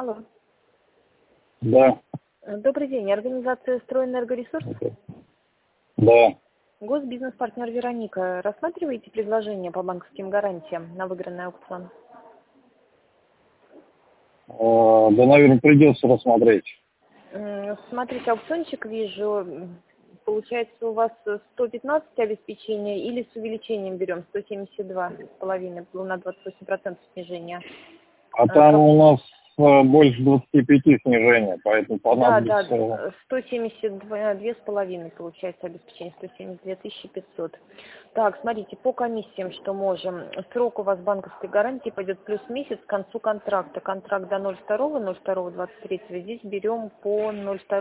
Алло. Да. Добрый день. Организация «Стройэнергоресурс». Да. Госбизнес-партнер Вероника. Рассматриваете предложение по банковским гарантиям на выигранный аукцион? Да, наверное, придется рассмотреть. Смотрите, аукциончик вижу. Получается, у вас 115 обеспечения или с увеличением берем 172,5 на 28% снижения? А там у нас больше 25 снижения, поэтому понадобится... Да, 172,5 получается обеспечение, 172 500. Так, смотрите, по комиссиям, что можем. Срок у вас банковской гарантии пойдет плюс месяц к концу контракта. Контракт до 02.02.23. Здесь берем по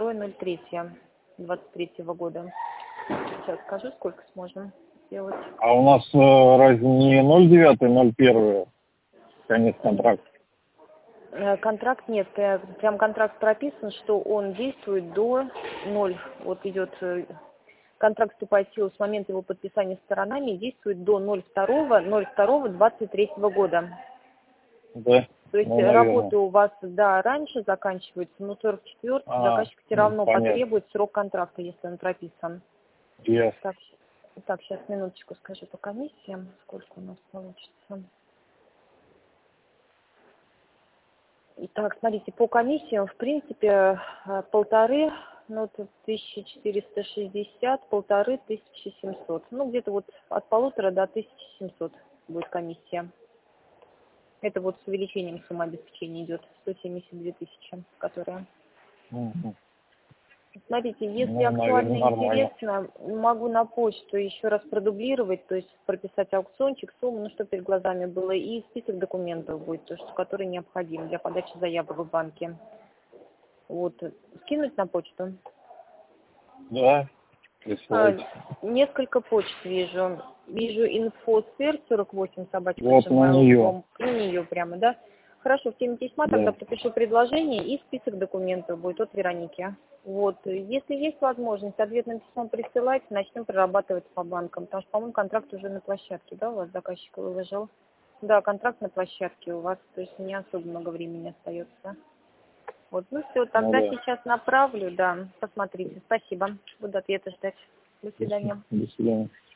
02.03.23 года. Сейчас скажу, сколько сможем сделать. А у нас разве не 09.01 конец контракта? Контракт нет, прям контракт прописан, что он действует до 0. Вот идет, контракт вступает в силу с момента его подписания сторонами и действует до 02.02.23 года. Да. То есть Наверное. работы у вас, да, раньше заканчиваются, но 44 заказчик все равно потребует срок контракта, если он прописан. Yes. Так, сейчас минуточку скажу по комиссиям, сколько у нас получится. Итак, смотрите, по комиссиям, в принципе, 1,5, ну, тут 1460, 1500. Ну, где-то вот от 1,5 до 1700 будет комиссия. Это вот с увеличением суммы обеспечения идет, 172 тысячи, которая. Смотрите, если актуально интересно, могу на почту еще раз продублировать, то есть прописать аукциончик, сумму, ну, что перед глазами было, и список документов будет, то, что, который необходим для подачи заявок в банке. Вот, скинуть на почту? Да. Несколько почт вижу. Вижу инфосфер 48 собачка. Вот на нее. На нее прямо, да? Хорошо, в теме письма тогда пропишу предложение и список документов будет от Вероники. Вот, если есть возможность ответное письмо присылать, начнем прорабатывать по банкам, потому что, по-моему, контракт уже на площадке, да, у вас заказчик выложил? Да, контракт на площадке у вас, то есть не особо много времени остается. Вот, ну все, тогда сейчас направлю, да, посмотрите. Спасибо, буду ответа ждать. До свидания. До свидания.